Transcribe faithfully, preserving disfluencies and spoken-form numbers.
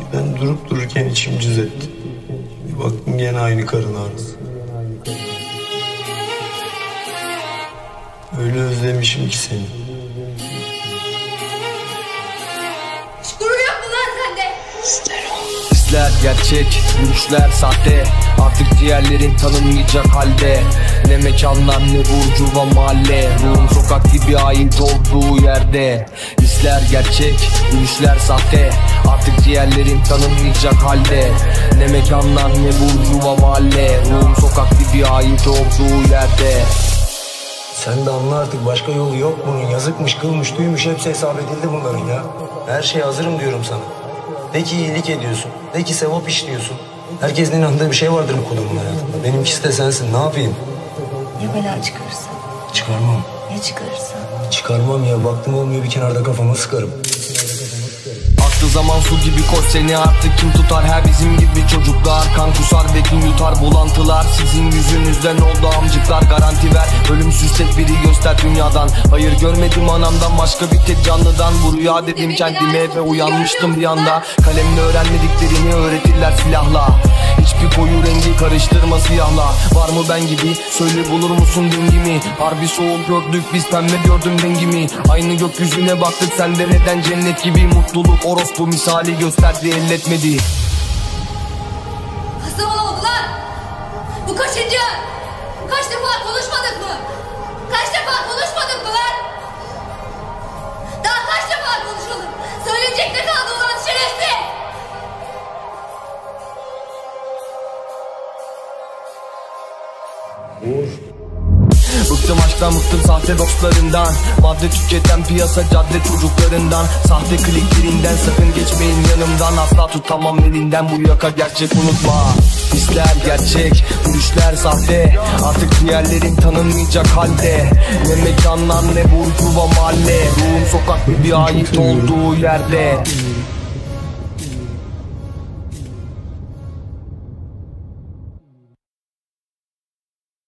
Ben durup dururken içim cız etti. Bir baktım gene aynı karın ağrısı. Öyle özlemişim ki seni. Gurur yok mu lan sende? Hisler gerçek, gülüşler sahte. Artık ciğerlerin tanınmayacak halde. Ne mekanlar ne burcuva mahalle. Ruhum sokak gibi ait olduğu yerde. Hisler gerçek, gülüşler sahte. Artık ciğerlerin tanınmayacak halde. Ne mekanlar ne burcuva mahalle. Ruhum sokak gibi ait olduğu yerde. Sen de anla artık, başka yolu yok bunun. Yazıkmış, kılmış, duymuş, hepsi hesap edildi bunların ya. Her şeye hazırım diyorum sana. De ki iyilik ediyorsun, de ki sevap işliyorsun. Herkesin inandığı bir şey vardır bu konumun hayatında. Benimkisi de sensin, ne yapayım? Ya bela çıkarırsa? Çıkarmam. Ya çıkarırsa? Çıkarmam ya, baktım olmuyor bir kenarda kafama sıkarım. Aktı zaman su gibi koş, seni artık kim tutar? Her bizim gibi çocuklar kan kusar ve gün yutar bulantılar. Sizin yüzünüzden oldu amcıklar, garanti ver. Ölümsüz tek biri göster dünyadan. Hayır görmedim anamdan başka bir tek canlıdan. Bu rüya dedim kendime ve uyanmıştım bir anda. Kalemle öğrenmediklerini öğretirler silahla. Hiçbir koyu rengi karıştırma siyahla. Var mı ben gibi? Söyle bulur musun dengimi? Harbi soğuk gördük biz, pembe gördüm rengimi. Aynı gökyüzüne baktık, sende neden cennet gibi? Mutluluk orospu misali gösterdi, elletmedi. Kasım oldu lan! Bu kaçıncı? Kaç defa konuşmadık mı? Kaç defa konuşmadık mı lan? Daha kaç defa konuşalım? Söyleyecek ne kaldı ulan şerefsiz? Bıktım aşktan, bıktım sahte dostlarından. Madde tüketen piyasa cadde çocuklarından. Sahte kliklerinden sakın geçmeyin yanımdan. Asla tutamam elinden bu yaka, gerçek unutma. Hisler gerçek, gülüşler sahte. Artık diğerlerin tanınmayacak halde. Ne mekanlar ne burjuva mahalle. Ruhum sokak gibi ait olduğu yerde.